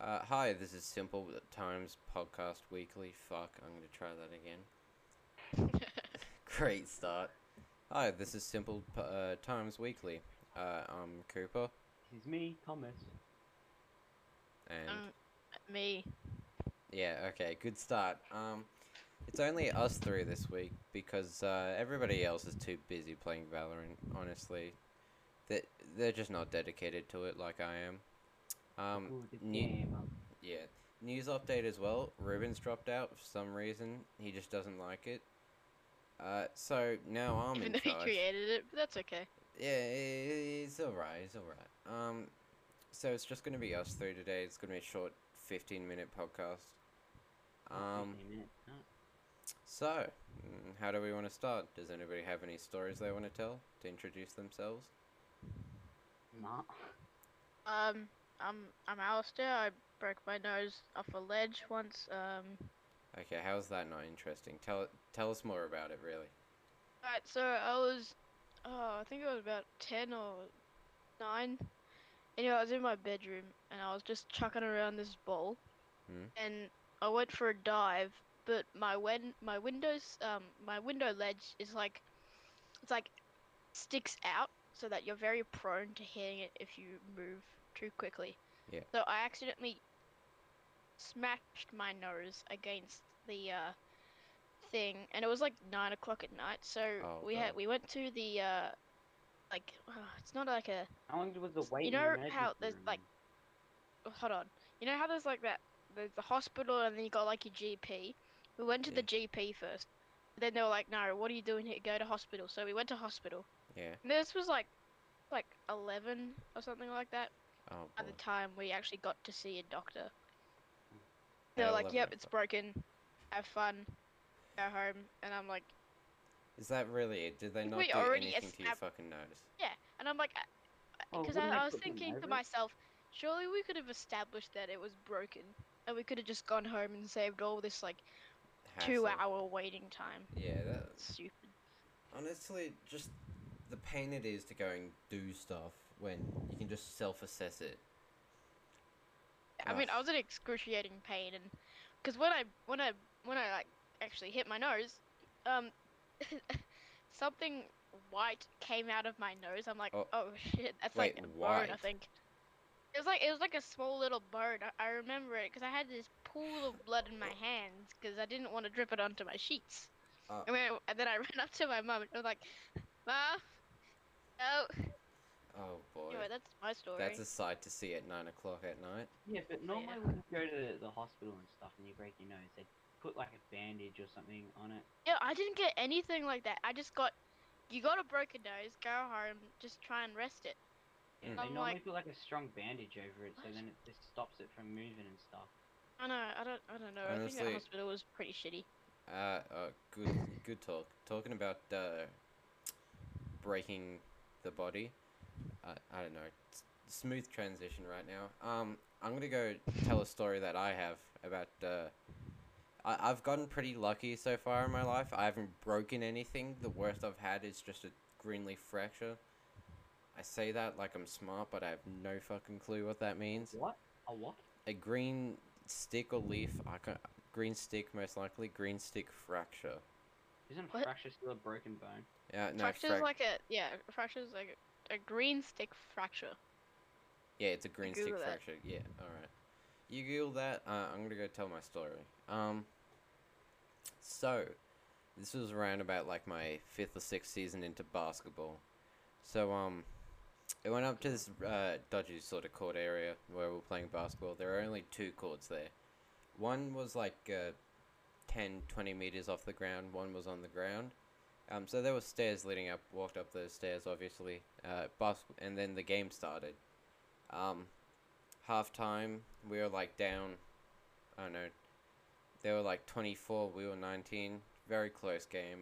Hi, this is Simple Times Podcast Weekly. Fuck, I'm gonna try that again. Great start. Hi, this is Simple Times Weekly. I'm Cooper, This is me, Thomas. and Me. yeah, okay, good start. It's only us three this week because everybody else is too busy playing Valorant. Honestly, they they're just not dedicated to it like I am. Good New game. yeah, news update as well. Ruben's dropped out for some reason. He just doesn't like it. So now I'm Even in though he charge. created it, but that's okay. Yeah, he's alright, he's alright. So it's just gonna be us three today. It's gonna be a short 15-minute podcast. Oh, Um, 15 minutes. Oh. so, how do we want to start? Does anybody have any stories they want to tell to introduce themselves? Nah. Um, I'm Alistair. I broke my nose off a ledge once. Okay, how's that not interesting? Tell us more about it, really. Alright, so I was, I think I was about 10 or 9. Anyway, I was in my bedroom and I was just chucking around this ball, Hmm. and I went for a dive, but my window ledge is like, it's like sticks out so that you're very prone to hitting it if you move too quickly. Yeah. So I accidentally smashed my nose against the thing, and it was like 9 o'clock at night. So Oh we god. had we went to the like it's not like a, How long was the wait you in the know emergency how there's room? like, hold on, you know how there's like that, there's the hospital and then you got like your GP. We went to Yeah. the GP first. Then they were like, no, what are you doing here? Go to hospital. So we went to hospital. Yeah. And this was like 11 or something like that Oh by boy. the time we actually got to see a doctor. They At were like, 11 yep, it's o'clock. broken. Have fun. Go home. And I'm like, Is that really it? Did they not we do already anything to your established. fucking nose? Yeah. And I'm like, Oh, because wouldn't they I was put something thinking to over it? myself, surely we could have established that it was broken. And we could have just gone home and saved all this like Hassle. 2 hour waiting time. Yeah, that Stupid. honestly just the pain it is to go and do stuff when you can just self-assess it. I Ugh. mean, I was in excruciating pain, and because when I like actually hit my nose, um, something white came out of my nose. I'm like, Oh, oh shit, that's like wait, a bone, I white. think. It was like a small little bone. I remember it because I had this pool of blood in my hands because I didn't want to drip it onto my sheets. Uh, And then I ran up to my mum and I was like, "Mom, no." oh boy. Anyway, that's my That's story. a sight to see at 9 o'clock at night. Yeah, but So normally yeah. when you go to the hospital and stuff and you break your nose, they put like a bandage or something on it. Yeah, I didn't get anything like that. I just got, you got a broken nose, go home, just try and rest it. Yeah, Mm. they I'm like, normally put like a strong bandage over it, so what? then it just stops it from moving and stuff. I don't know. I think that Honestly, hospital was pretty shitty. good talk. Talking about breaking the body. I don't know. Smooth transition right now. I'm gonna go tell a story that I have about. I've gotten pretty lucky so far in my life. I haven't broken anything. The worst I've had is just a green leaf fracture. I say that like I'm smart, but I have no fucking clue what that means. What? A what? A green stick or leaf. Green stick most likely. Green stick fracture. Isn't a What? fracture still a broken bone? Yeah, no Fracture's like a, yeah, fracture's like a green stick fracture. Yeah, it's a You green stick Google that. fracture. Yeah, all right. You Google that. I'm gonna go tell my story. Um, so this was around about like my fifth or sixth season into basketball. So it went up to this dodgy sort of court area where we were playing basketball. There were only two courts there. One was like 10, 20 meters off the ground. One was on the ground. So there were stairs leading up. Walked up those stairs, obviously. And then the game started. Um, Half time, we were like down. I don't know. They were like 24. We were 19. Very close game.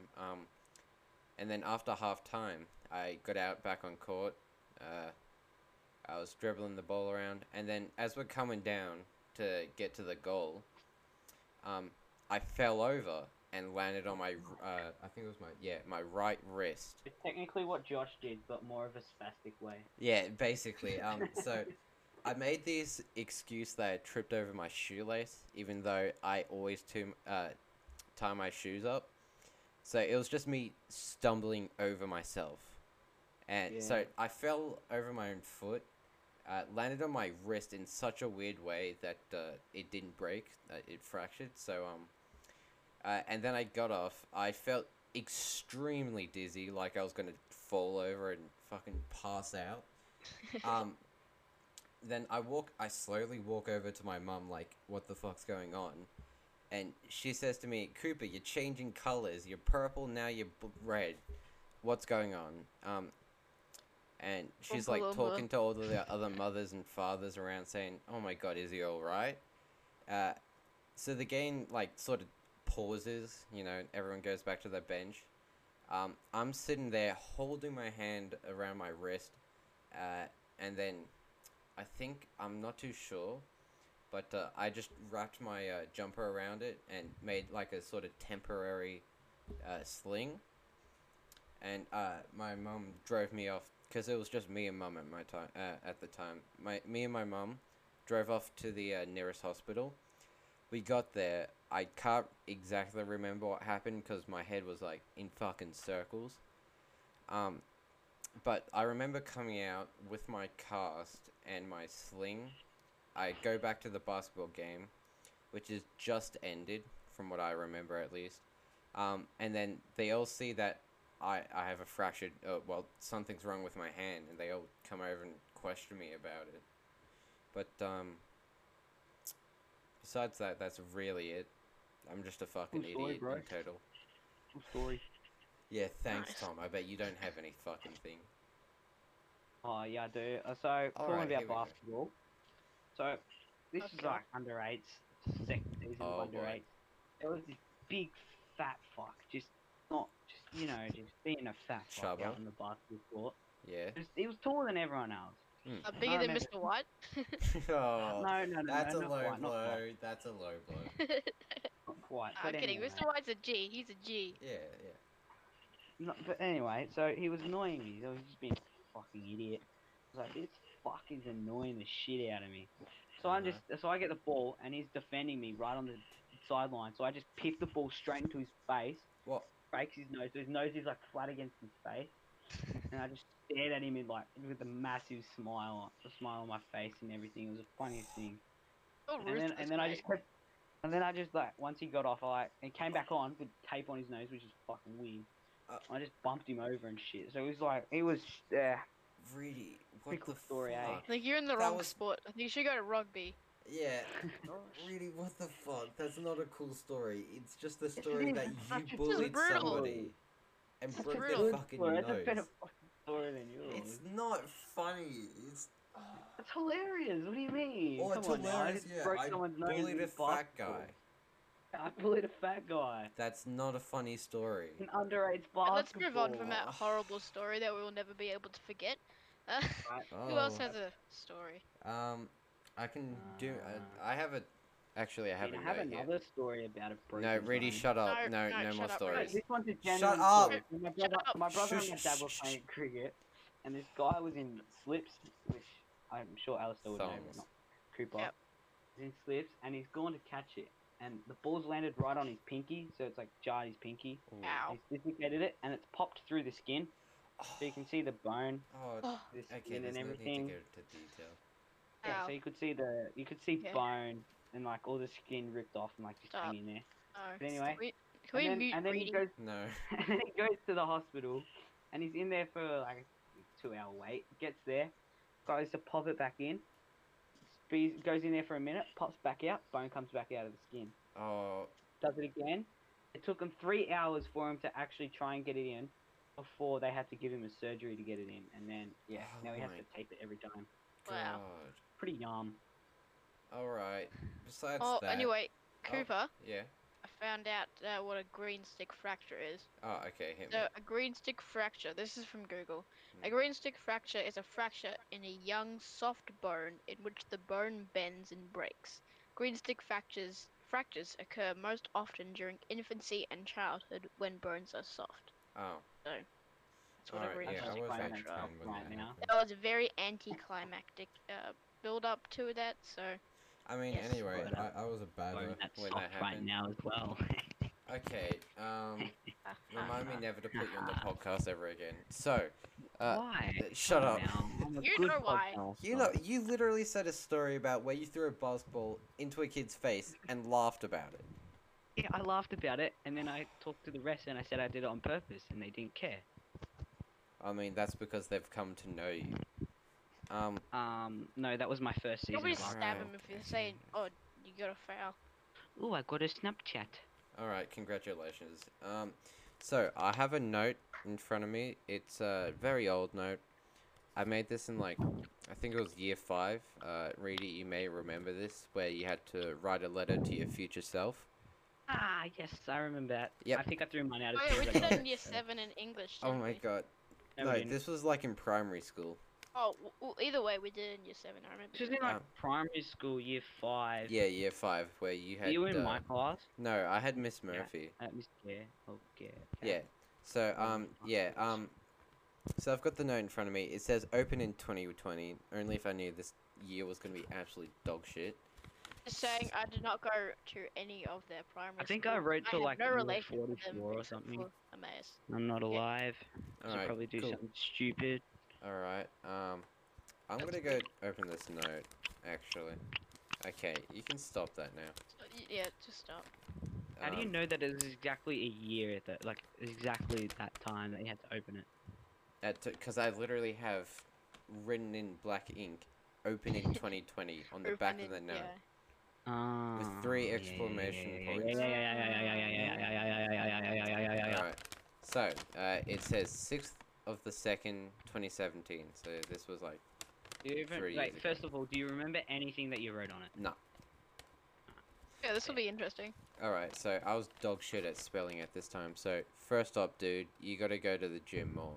And then after half time, I got out back on court. Uh, I was dribbling the ball around, and then as we're coming down to get to the goal, um, I fell over and landed on my I think it was my right wrist. It's technically what Josh did, but more of a spastic way. Yeah, basically. So I made this excuse that I tripped over my shoelace, even though I always tie my shoes up. So it was just me stumbling over myself. And so Yeah. I fell over my own foot, landed on my wrist in such a weird way that it didn't break, it fractured. So, and then I got off. I felt extremely dizzy, like I was gonna fall over and fucking pass out. Um, then I slowly walk over to my mum, like, what the fuck's going on? And she says to me, Cooper, you're changing colors. You're purple, now you're red. What's going on? And she's like Oompa Loompa. talking to all the other mothers and fathers around saying, oh my god, is he alright? So the game, like, sort of pauses, you know, everyone goes back to their bench. I'm sitting there holding my hand around my wrist, and then I think, I'm not too sure, but I just wrapped my jumper around it and made like a sort of temporary sling. And my mum drove me off because it was just me and mum at my time. At the time, me and my mum drove off to the nearest hospital. We got there. I can't exactly remember what happened because my head was like in fucking circles. But I remember coming out with my cast and my sling. I go back to the basketball game, which is just ended, from what I remember at least. And then they all see that I have a fractured, well, something's wrong with my hand, and they all come over and question me about it. But, besides that, that's really it. I'm just a fucking Cool story, idiot bro. in total. Cool story. Yeah, thanks, Nice. Tom. I bet you don't have any fucking thing. Oh yeah, I do. So Alright, talking here about we go. basketball. So this is Okay. like under eights, second season of Oh, under boy. eights. There was this big fat fuck, just being a fat fuck Chubba. out on the basketball court. Yeah. He was taller than everyone else. Bigger than remember- Mr. White. Oh, No, that's a not low quite, not blow. quite, That's a low blow. not quite. I'm But kidding. anyway, Mr. White's a G. He's a G. Yeah, yeah. But anyway, so he was annoying me. He was just being a fucking idiot. I was like, this fuck is annoying the shit out of me. So so I get the ball and he's defending me right on the sideline. So I just pick the ball straight into his face, What? breaks his nose. So his nose is like flat against his face, and I just stared at him in like with a massive smile, on my face and everything. It was the funniest thing. So And then ruthless, I mate. just kept, and then I just like once he got off, and came back on with tape on his nose, which is fucking weird. I just bumped him over and shit. So it was like Really? What Pretty cool the story, eh? fuck? Like, you're in the That wrong was- sport. I think you should go to rugby. Yeah. Really? What the fuck? That's not a cool story. It's just the story is. that That's you just bullied brutal. somebody and It's broke brutal. their fucking That's a better nose. fucking story than yours. It's not funny. It's It's hilarious. What do you mean? oh, it's Come on now, I hilarious. just Yeah, broke I someone's nose bullied in a fat basketball. guy. I bullied a fat guy. That's not a funny story. An underage But basketball. let's move on from that Oh. horrible story that we will never be able to forget. Right. Who else Oh. has a story? I can do. I have a. Actually, I have I a have note here. another story about a broken No, Reedy, bone. shut up. No, No, no, no more shut up, Wait, stories. this one's a Shut genuine up! story. My brother, Shut up. my brother and Shush, my dad were shush, playing cricket, and this guy was in slips, which I'm sure Alistair would know, Thongs. but not Cooper. Yep. He's in slips, and he's gone to catch it, and the ball's landed right on his pinky, so it's like jarred his pinky. Ooh. Ow. He's dislocated it, and it's popped through the skin, so you can see the bone, Oh, Oh, the okay. skin, There's and no need to everything. go into detail. Yeah, ow. so you could see Yeah. bone and like all the skin ripped off and like just Stop. hanging there. No. But anyway, Can we mute and then he Reedy? goes No. and then he goes to the hospital, and he's in there for like a 2-hour wait. Gets there, goes to pop it back in. Goes in there for a minute, pops back out, bone comes back out of the skin. Oh, Does it again. It took him 3 hours for him to actually try and get it in, before they had to give him a surgery to get it in, and then now he has Oh to my tape it every time. Wow. God. Pretty yum. All right. Besides Oh, that. anyway, Oh. Cooper, Yeah. I found out what a green stick fracture is. Oh, okay. Hit me. So, a green stick fracture, this is from Google. A Hmm. green stick fracture is a fracture in a young, soft bone in which the bone bends and breaks. Green stick fractures occur most often during infancy and childhood when bones are soft. Oh. That's what a Alright, green yeah, I stick was fine fracture right is. when right that now. happened. That was a very anticlimactic build up to that. So I mean, Yes. anyway, But, I was a Bone badger that's when soft that right happened. now as well. Okay, remind me never to put you on the podcast ever again. So, Why? shut Come up. Now. I'm a You good know why. podcaster. You literally said a story about where you threw a basketball into a kid's face and laughed about it. Yeah, I laughed about it, and then I talked to the rest, and I said I did it on purpose, and they didn't care. I mean, that's because they've come to know you. No, that was my first season Probably of stab Alright, him if you're okay. saying, "Oh, you got a foul." Ooh, I got a Snapchat. Alright, congratulations. So I have a note in front of me. It's a very old note. I made this in like, I think it was year 5. Reedy, you may remember this, where you had to write a letter to your future self. Ah, yes, I remember that. Yep. I think I threw mine out as Oh soon yeah, we as I did got that it. in year 7 in English. Oh Didn't my we? god. No, No, we didn't. this was like in primary school. Oh, well, either way, we did it in year 7. I remember. This was doing in like Um, primary school, year 5. Yeah, year 5, where you Were had. you in my class? No, I had Miss Murphy. Miss Care. Okay. Yeah. So, Oh, yeah, nice. so I've got the note in front of me. It says open in 2020. Only if I knew this year was going to be absolute dog shit. Just saying, I did not go to any of their primary. I think schools. I wrote to had like no year relation to them 44 or except something. for Emmaus. I'm not Yeah. alive. So Alright, probably do cool. something stupid. Alright, I'm going to go open this note, actually. Okay, you can stop that now. So, yeah, just stop. How do you know that it was exactly a year that, like, exactly that time that you had to open it? Because I literally have written in black ink, open in 2020 on the back of the note. Yeah. With 3 exclamation points. Alright, so, it says 6th of the 2nd, 2017. So this was like, Do you even, 3 like, years ago. first of all, do you remember anything that you wrote on it? no. Yeah, this will be interesting. Alright, so I was dog shit at spelling at this time. So, first up, dude, you gotta go to the gym more.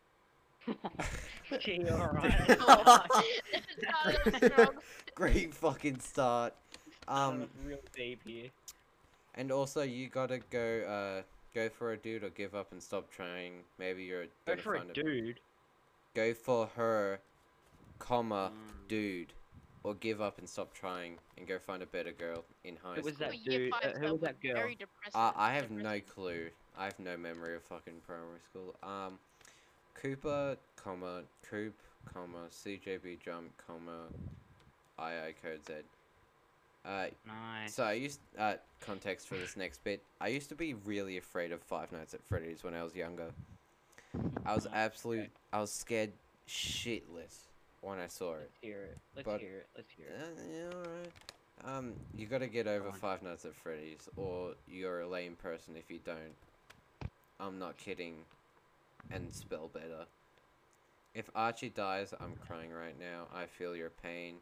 Gee, alright. That's wrong. Great fucking start. Real deep here. And also you gotta go for a dude or give up and stop trying. Maybe you're Go gonna for a find dude. Go for her, comma, Mm. dude, or give up and stop trying and go find a better girl in high Who was school. that Year dude? 5 Who was that girl? Very depressing. I have no depressing. clue. I have no memory of fucking primary school. Cooper, comma, Coop, comma, CJB jump, comma, II code Z. Nice. So I used context for this next bit. I used to be really afraid of Five Nights at Freddy's when I was younger. I was Okay. I was scared shitless when I saw it. Let's hear it. Let's But- hear it. Let's hear it. Yeah, alright. You gotta get over on. Five Nights at Freddy's, or you're a lame person if you don't. I'm not kidding. And spell better. If Archie dies, I'm crying right now. I feel your pain.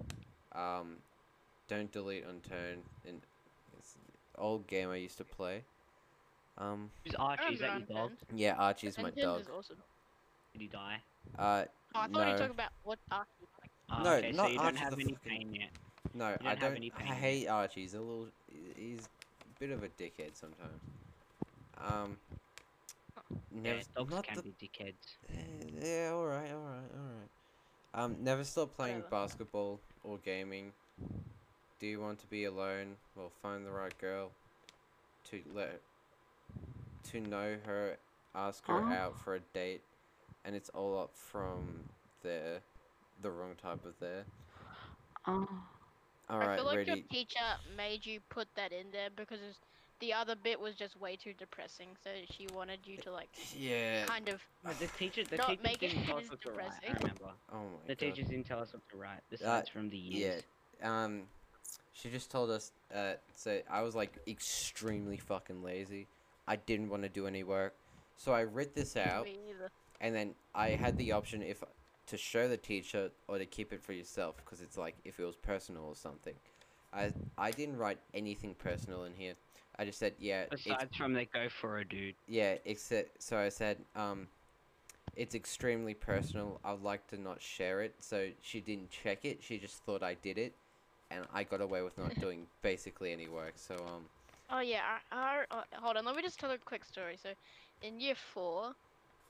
Don't delete Unturned. It's an old game I used to play. Who's I Archie? Is that your remember dog? Unturned. Yeah, Archie's my Unturned dog. is awesome. Did he die? Oh, I thought you were No. talking about what Archie like. Oh, No, okay, so not you don't Archie have the any fucking- pain yet. No, don't I have don't. any I pain yet. hate Archie. He's a little. He's a bit of a dickhead sometimes. Never. Yeah, dogs not can the, be dickheads. Yeah, alright. Never stop playing Whatever. basketball or gaming. Do you want to be alone? Well, find the right girl. To know her, ask her Huh? out for a date, and it's all up from there. The wrong type of there. Oh. I Alright, feel like your ready. teacher made you put that in there because the other bit was just way too depressing. So she wanted you to like Yeah. kind of. The teacher Not didn't make it tell us as what to write. I depressing. remember. Oh my The god. teachers didn't tell us what to write. Besides from the years. Yeah. She just told us. So I was like extremely fucking lazy. I didn't want to do any work, so I read this out, Me either. and then I had the option if to show the teacher or to keep it for yourself, because it's like if it was personal or something. I didn't write anything personal in here. I just said Besides from they go for a dude. except so I said it's extremely personal. I'd like to not share it. So she didn't check it. She just thought I did it, and I got away with not doing basically any work. So Oh yeah. Hold on. Let me just tell a quick story. So, in year 4,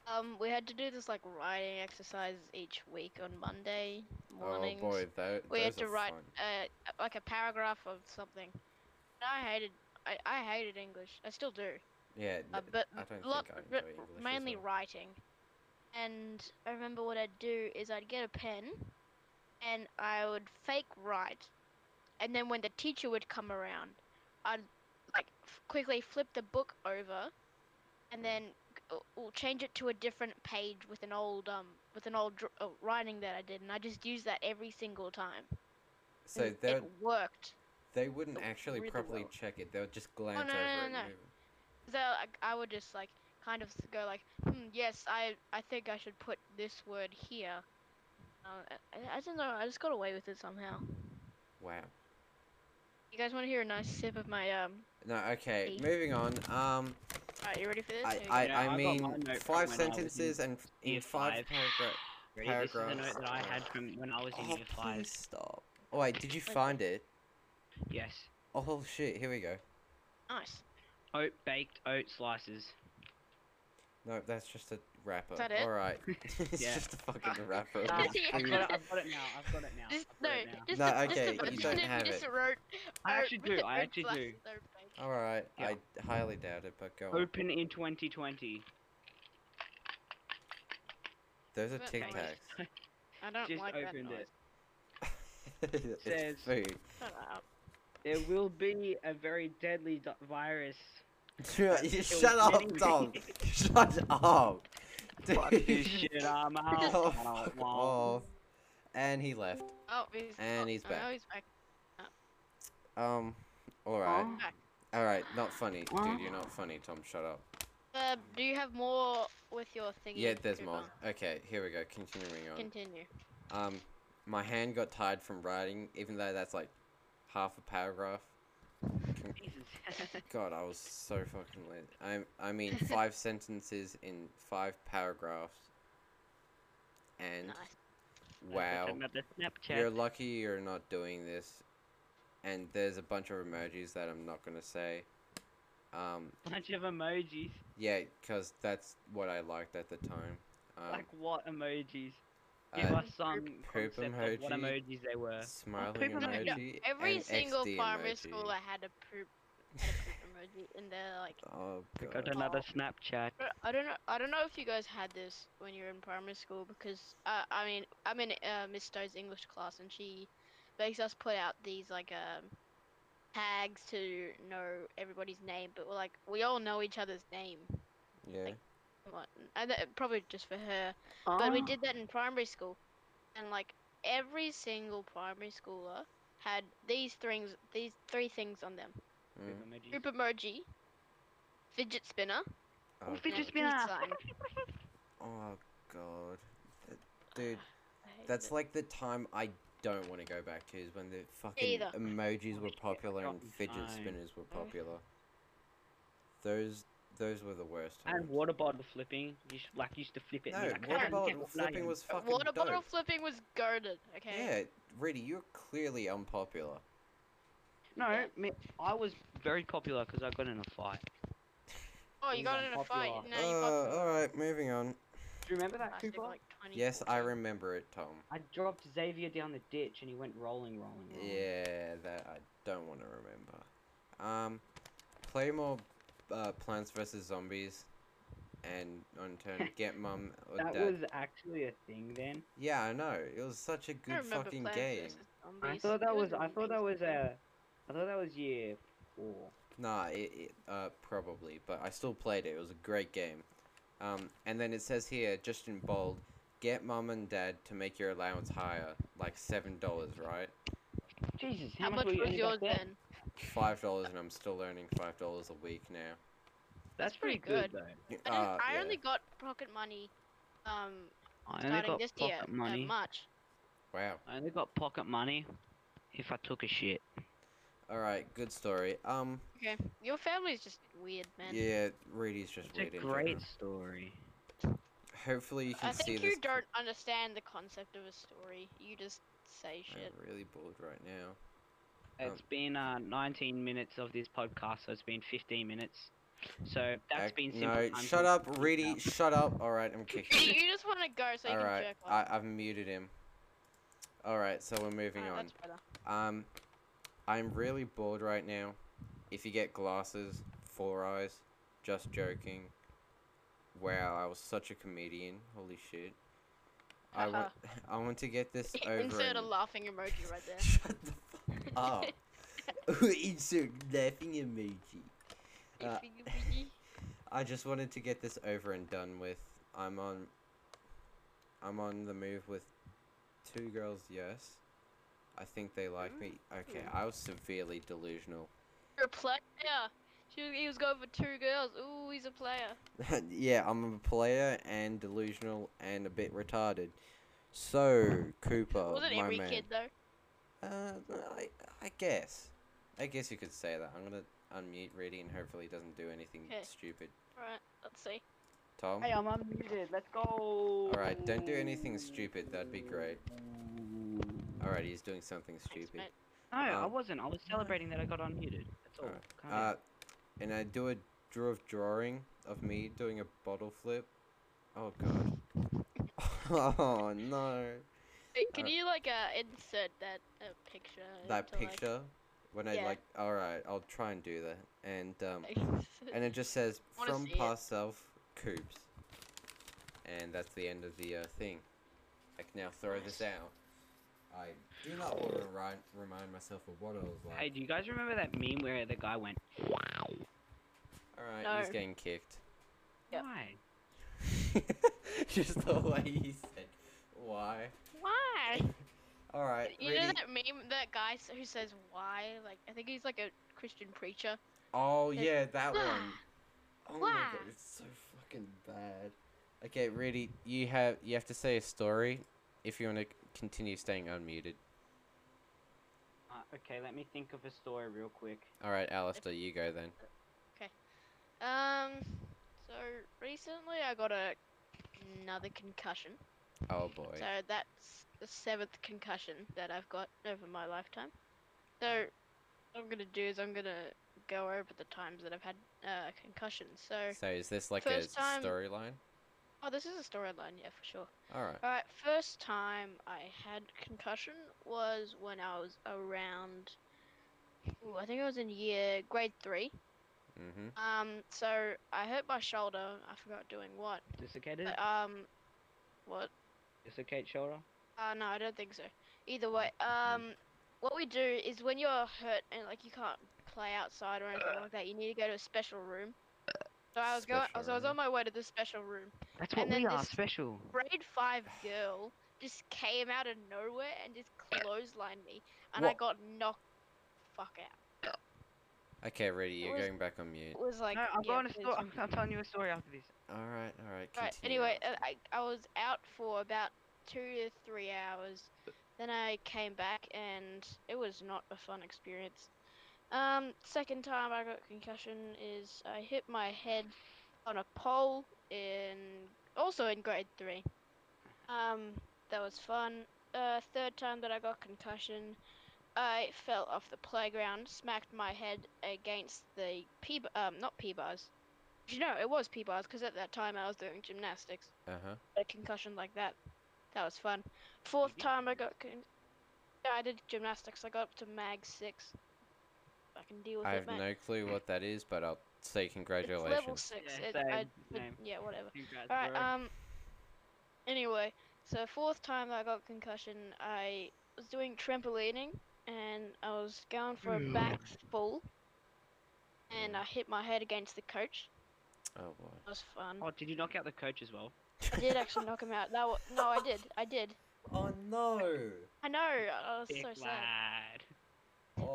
We had to do this like writing exercise each week on Monday Oh mornings. boy, We had those to are write fun. like a paragraph of something. And I hated English. I still do. Yeah, But I don't lot think I but enjoy English as mainly well. writing. And I remember what I'd do is I'd get a pen and I would fake write. And then when the teacher would come around, I'd like quickly flip the book over and then we'll change it to a different page with an old writing that I did, and I just use that every single time, So and it worked they wouldn't actually really properly well. check it. They would just Oh glance no over no it no and no! move. So I would just like kind of go like, yes, I think I should put this word here. I don't know. I just got away with it somehow. Wow. You guys want to hear a nice sip of my No, okay, tea? moving on. Alright, you ready for this? I, Here we I, go. I I got my mean, note five from when I was in sentences and in year five 5. Ready? This is a paragraphs. note that I had from when I was in Oh, year 5. please stop. Oh, wait, did you Okay. find it? Yes. Oh, shit, here we go. Nice. Baked oat slices. No, that's just a wrapper. Is that it? Alright. It's Yeah. just a fucking wrapper. Ah, of I've food. got it. I've got it now. I've got it now. Just I've got no, it now. just No, a, okay, just a, you just don't a, have just it. a road. I actually do. I actually do. Alright, Yeah. I highly doubt it, but go on. Open in 2020. Those are But Tic anyways. Tacs. I don't Just like that opened noise. it. It's Says- food. Shut up. There will be a very deadly virus. Shut up, Tom. Shut up. Fuck Dude. this shit, I'm out. Oh, fuck off. And he left. Oh, he's And he's back. Oh, he's back. Alright. Oh. Back. Alright, not funny. Huh? Dude, you're not funny, Tom. Shut up. Do you have more with your thingy? Yeah, there's Cooper? more. Okay, here we go. Continuing on. Continue. My hand got tired from writing, even though that's like half a paragraph. Jesus. God, I was so fucking late. I mean, 5 sentences in 5 paragraphs. And Nice. wow, Another Snapchat. you're lucky you're not doing this. And there's a bunch of emojis that I'm not gonna say. Bunch of emojis. Yeah, because that's what I liked at the time. Like what emojis? Give Uh, us some poop concept of what emoji, emojis they were. smiling poop emoji, emoji. Every and single XD primary emoji. school I had a poop emoji, and they're like. Oh We god. got another Snapchat. I don't know if you guys had this when you were in primary school because I mean I'm in Miss Stowe's English class and she makes us put out these like tags to know everybody's name, but we all know each other's name. Yeah. Like, what? And probably just for her, but we did that in primary school, and like every single primary schooler had these three things on them: Mm. poop emoji, fidget spinner, Oh, Oh, and fidget a spinner. peace sign. oh god. Dude, I hated that's it. like the time I don't want to go back to is when the fucking Either. emojis were shit, popular and fucking fidget time. spinners were popular. Those were the worst And times. water bottle flipping. Used to flip it. and No, be like, water "Ah, bottle you can't flipping fly." was fucking Water bottle dope. flipping was goaded, okay? Yeah, Reedy, you're clearly unpopular. No, Yeah. I was very popular because I got in a fight. Oh, you He's got in a fight. unpopular. Now you popular. Alright, moving on. Do you remember that, Lasted Cooper? like 20, Yes, I 40. remember it, Tom. I dropped Xavier down the ditch and he went rolling. Yeah, that I don't want to remember. Play more Plants vs Zombies, and on turn get mum or That dad. was actually a thing then. Yeah, I know. It was such a I good remember fucking Plants game. vs. I Zombies. thought that It was. I thought that was amazing. I thought that was year 4. Nah, probably, but I still played it. It was a great game. And then it says here, just in bold, get mum and dad to make your allowance higher, like $7, right? Jesus, How much were you was earning yours back then? then? $5, and I'm still earning $5 a week now. That's pretty pretty good good. though. I Yeah. only got pocket money I only starting got this year, pocket money. March. Wow. I only got pocket money if I took a shit. Alright, good story. Okay, your family's just weird, man. Yeah, Reedy's just It's weird a in great general. story. Hopefully you can I see think this. you don't understand the concept of a story. You just say shit. I'm really bored right now. It's been 19 minutes of this podcast, so it's been 15 minutes. So that's been simple No, time shut to up, pick Reedy. up. Shut up. Alright, I'm kicking you. You just want to go so you can Alright, jerk off. I've muted him. Alright, so we're moving on. That's better. I'm really bored right now. If you get glasses, 4 eyes, just joking. Wow, I was such a comedian. Holy shit. I want, I want to get this over. Insert a and- laughing emoji right there. Shut the fuck up. Insert laughing emoji. Uh, I just wanted to get this over and done with. I'm on the move with 2 girls, yes. I think they like me. Okay, I was severely delusional. You're a player. He was going for 2 girls. Ooh, he's a player. Yeah, I'm a player and delusional and a bit retarded. So, Cooper, Wasn't my every man. kid though? I guess. I guess you could say that. I'm gonna unmute Reedy and hopefully he doesn't do anything Okay. stupid. Alright, let's see. Tom? Hey, I'm unmuted. Let's go. Alright, don't do anything stupid. That'd be great. Alright, he's doing something Thanks, stupid. mate. No, I Um, wasn't. I was celebrating that I got unmuted. That's all. Alright. Calm down. And I do a drawing of me doing a bottle flip. Oh god. Oh no. Wait, can you like insert that picture? That into, like- picture when I Yeah. like alright, I'll try and do that. And and and it just says Wanna from see it. past self Coops. And that's the end of the thing. I can now throw this out. I do not want to remind myself of what it was Hey, like. do you guys remember that meme where the guy went, wow? Alright, he's No. getting kicked. Yep. Why? Just the way he said why. Why? Alright, You know Reedy. that meme, that guy who says why? Like, I think he's like a Christian preacher. Oh Says, yeah, that "Why? one. Oh my Why?" god, it's so fucking bad. Okay, Reedy, you have to say a story if you want to continue staying unmuted. Okay, let me think of a story real quick. Alright, Alistair, you go then. So recently I got another concussion. Oh boy. So that's the 7th concussion that I've got over my lifetime. So what I'm gonna do is I'm gonna go over the times that I've had concussions. So So is this like a first time- storyline? oh, this is a storyline, yeah, for sure. Alright. Alright, first time I had concussion was when I was around, I think I was in grade 3. Mm-hmm. So I hurt my shoulder. I forgot doing what. Dislocated? But, what? Dislocate shoulder? No, I don't think so. Either way, what we do is when you're hurt and like you can't play outside or anything like that, you need to go to a special room. So I was Special I was room? on my way to the special room. That's what And then we are, this- special. Grade 5 girl just came out of nowhere and just clotheslined me, and I What? got knocked the fuck out. Okay, Reedy, you're was- going back on mute. It was like, No, I'm yeah, going to please. story. I'm telling you a story after this. Alright, Right. continue. Anyway, Alistair. I was out for about 2 to 3 hours. Then I came back and it was not a fun experience. Second time I got concussion is I hit my head on a pole also in grade 3. That was fun. Third time that I got concussion, I fell off the playground, smacked my head against the not P-bars. You know, it was P-bars because at that time I was doing gymnastics. Uh-huh. A concussion like that. That was fun. Fourth time I got yeah, I did gymnastics. I got up to mag 6. I can deal with I it, have mate. no clue what that is, but I'll say It's congratulations. level 6. Yeah, It, same, but same. yeah, whatever. Congrats, Alright, bro. anyway, so fourth time I got concussion, I was doing trampolining and I was going for a back full and I hit my head against the coach. Oh boy. That was fun. Oh, did you knock out the coach as well? I did actually knock him out. No, I did. Oh no! I know, I was Dick so sad. lad. Oh.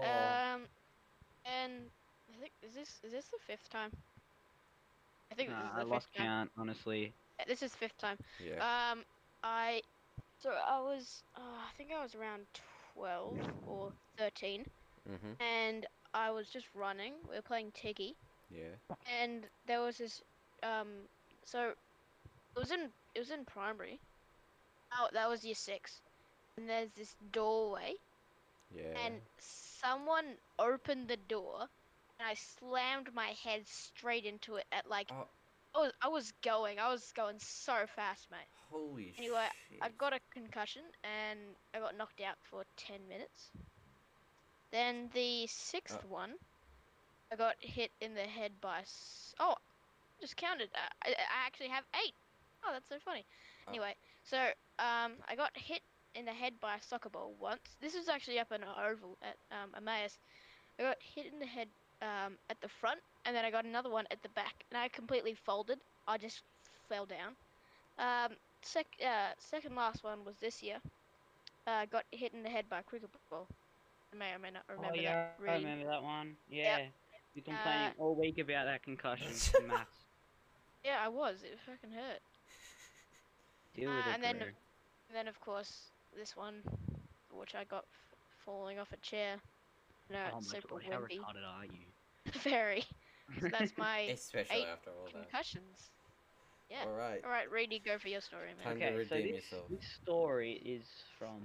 And I think is this the 5th time? I think this is I the lost 5th time. count, honestly. This is 5th time. yeah. I was I think I was around 12 or 13, Mm-hmm. and I was just running. We were playing Tiggy, Yeah. and there was this so it was in primary. Oh, that was year 6, and there's this doorway. Yeah. And someone opened the door and I slammed my head straight into it at like Oh, I was going so fast, mate. holy Anyway, I shit. got a concussion and I got knocked out for 10 minutes. Then the sixth Oh. one, I got hit in the head by. Oh, just counted. I actually have 8. Oh, that's so funny. Oh. Anyway, so I got hit in the head by a soccer ball once. This was actually up in an oval at Emmaus. I got hit in the head at the front, and then I got another one at the back, and I completely folded. I just fell down. Second last one was this year. Got hit in the head by a cricket ball. You may or may not Oh remember that. yeah, I Really. remember that one. Yep. Yeah. You're Uh, complaining all week about that concussion in maths. yeah, I was. It fucking hurt. Deal with it, And bro. then of course this one, which I got falling off a chair. No, Oh it's my super god, how wimpy. retarded are you? Very. So that's my Especially 8 after all that. concussions. Yeah. Alright. All right, Reedy, go for your story, man. Time to Okay, so redeem this yourself. this story is from.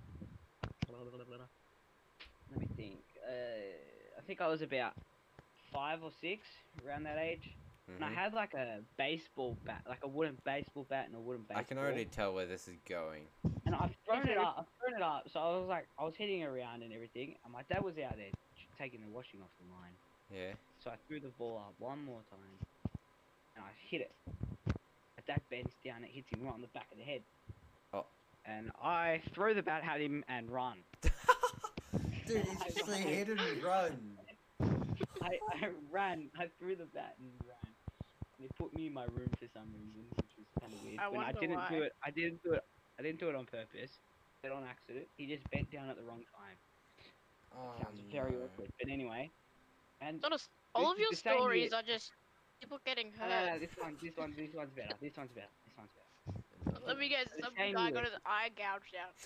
Let me think. I think I was about 5 or 6, around that age. And I Mhm. had like a baseball bat, like a wooden baseball bat and a wooden baseball. I can already tell where this is going. And I've thrown it too. up. I've thrown it up. So I was like, I was hitting around and everything, and my dad was out there taking the washing off the line. Yeah. So I threw the ball up one more time, and I hit it. My dad bends down, it hits him right on the back of the head. Oh. And I throw the bat at him and run. Dude, he's actually hit and run. I ran. I threw the bat and ran. They put me in my room for some reason, which was kind of weird. I When I wonder didn't do why. it. I didn't do it. I didn't do it on purpose. Did it on accident. He just bent down at the wrong time. Oh, Sounds very no. awkward. But anyway, and It's honest, all of is your the same stories year- are just people getting no, hurt. this one's better. This one's better. This one's better. Let me guess, The some same guy year. got his eye gouged out.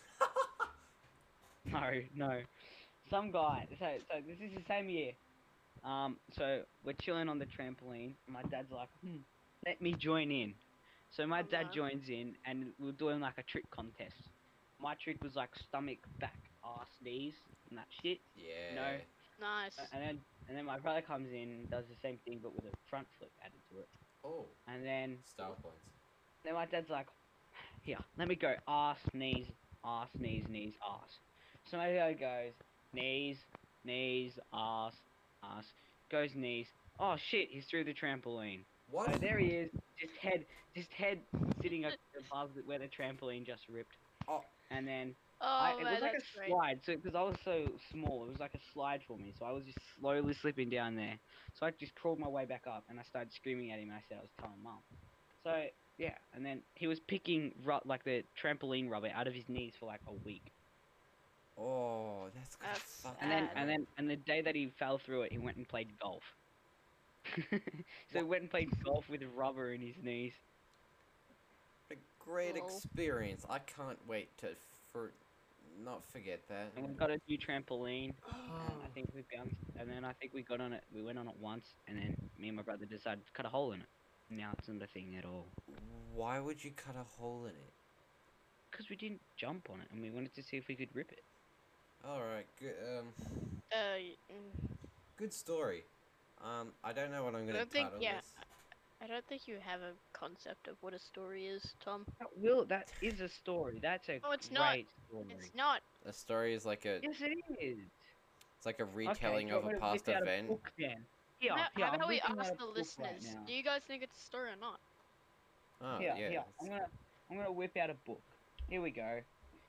No. Some guy. So this is the same year. So we're chilling on the trampoline. And my dad's like, let me join in. So my Oh, dad no. joins in, and we're doing like a trick contest. My trick was like stomach, back, ass, knees, and that shit. Yeah. No. Nice. And then my brother comes in and does the same thing, but with a front flip added to it. Oh, And then style points. my dad's like, here, let me go ass, knees, ass, knees, knees, ass. So my dad goes knees, knees, ass, ass, goes knees. Oh shit, he's through the trampoline. What? So there he is, just head sitting above where the trampoline just ripped. Oh. And then Oh it man, was like that's a great. slide, so because I was so small, it was like a slide for me. So I was just slowly slipping down there. So I just crawled my way back up, and I started screaming at him. And I said I was telling mum. So yeah, and then he was picking like the trampoline rubber out of his knees for like a week. Oh, that's gonna That's fuck And then sad. and the day that he fell through it, he went and played golf. So he went and played golf with rubber in his knees. a great Lol. experience. I can't wait to not forget that. And we got a new trampoline. And I think we bounced, and then I think we got on it. We went on it once, and then me and my brother decided to cut a hole in it. Now it's not a thing at all. Why would you cut a hole in it? Because we didn't jump on it, and we wanted to see if we could rip it. All right, good. Mm, Good story. I don't know what I'm gonna don't think- title yeah. this. I don't think you have a concept of what a story is, Tom. That is a story. That's a No, it's not. great story. It's not. A story is like a. Yes, it is. It's like a Okay, retelling do you of want a me to past whip out a event. book then? Here, How here, I'm about we whipping out ask a the book listeners? right now. Do you guys think it's a story or not? Oh Here, yeah. here. I'm gonna whip out a book. Here we go.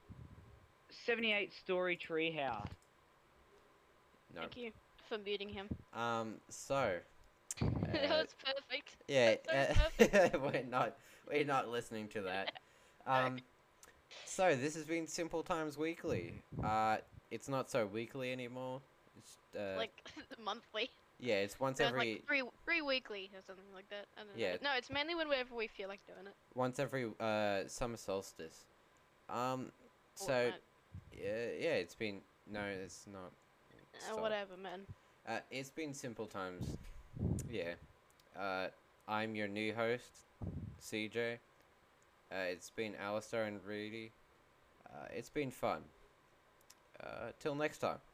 78 Story Treehouse. No. Thank you for muting him. So. That was perfect. Yeah. That's so we're not listening to that. So this has been Simple Times Weekly. It's not so weekly anymore. It's Like monthly. yeah, it's once So it's every like three weekly or something like that. I don't know. Yeah. No, it's mainly whenever we feel like doing it. once every summer solstice. So Fortnite. yeah, it's been no, it's not. Stop. Whatever, man. It's been Simple Times. Yeah. I'm your new host, CJ. It's been Alistair and Reedy. It's been fun. Till next time.